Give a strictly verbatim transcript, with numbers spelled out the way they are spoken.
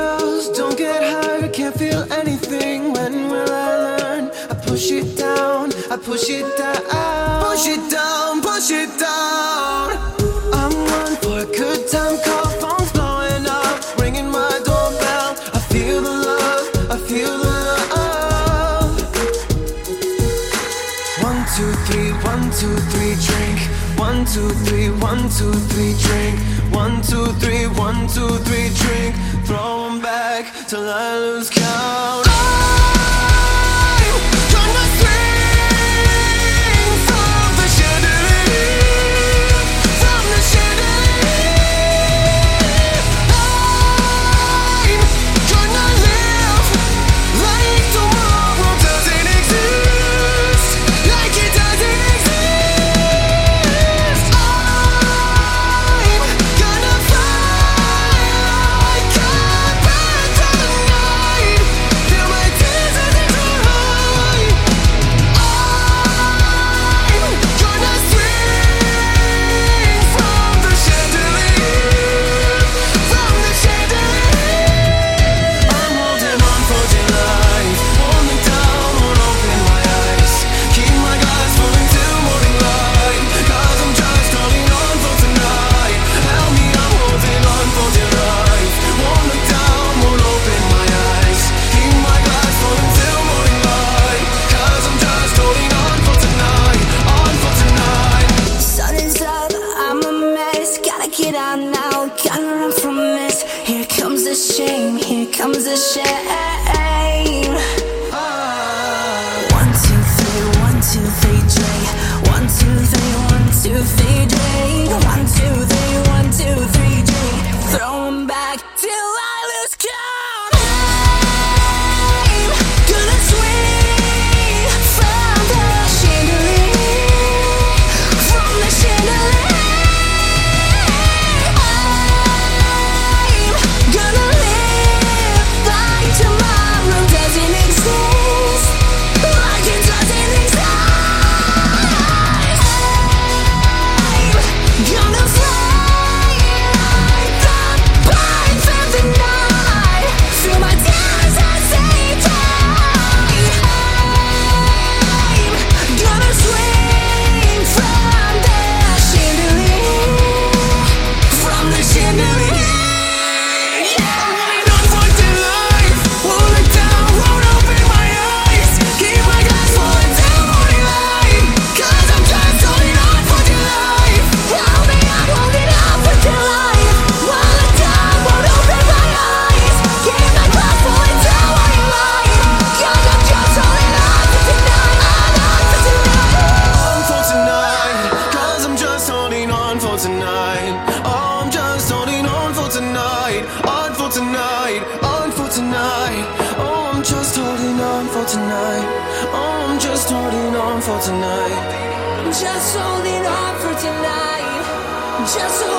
girls, don't get hurt, can't feel anything. When will I learn? I push it down, I push it down, push it down, push it down. I'm one for a good time call, phone's blowing up, ringing my doorbell. I feel the love, I feel the love. One, two, three, one, two, three, drink. One, two, three, one, two, three, drink. One, two, three, one, two, three, drink. Throw 'em back till I lose count. I'm gonna swing from the chandelier, from the chandelier. I'm gonna live like tomorrow doesn't exist, like it doesn't exist. I'm gonna fly like a bird through the night, till my tears as they dry. I'm gonna swing from the chandelier, from the chandelier. I'm holding on for dear life, hold me down, won't open my eyes. Keep my glass full until morning light, 'cause I'm just holding on for tonight. Help me, I'm holding on for dear life. Won't look down, won't open my eyes. Keep my glass full until morning light, 'cause I'm just holding on for tonight, on for tonight. Sun is up, I'm a mess. Gotta get out now, gotta run from this. Here comes the shame, here comes the shame. One, two, three, one, two, three, drink. One, two, three, one, two, three, drink. One, two, three, one, two, three, drink. Throw 'em back till I lose count. I'm gonna swing from the chandelier, from the chandelier. I'm gonna live like tomorrow doesn't exist, like it doesn't exist. I'm gonna fly like the birds of the night, through my tears as they dry. I'm gonna swing from the chandelier, from the chandelier. I'm holding on for dear life, won't look down, won't open my eyes. Keep my glass full until morning light, 'cause I'm just holding on for dear life. Help me, I'm holding on for dear life. Won't look down, won't open my eyes. Keep my glass full until morning light, 'cause I'm just holding on for tonight, on for tonight. On for tonight, 'cause I'm just holding on for tonight. Oh, I'm just holding on for tonight, on for tonight, on for tonight. Oh, I'm just holding on for tonight. Oh, I'm just holding on for tonight. Just holding on for tonight. Just holding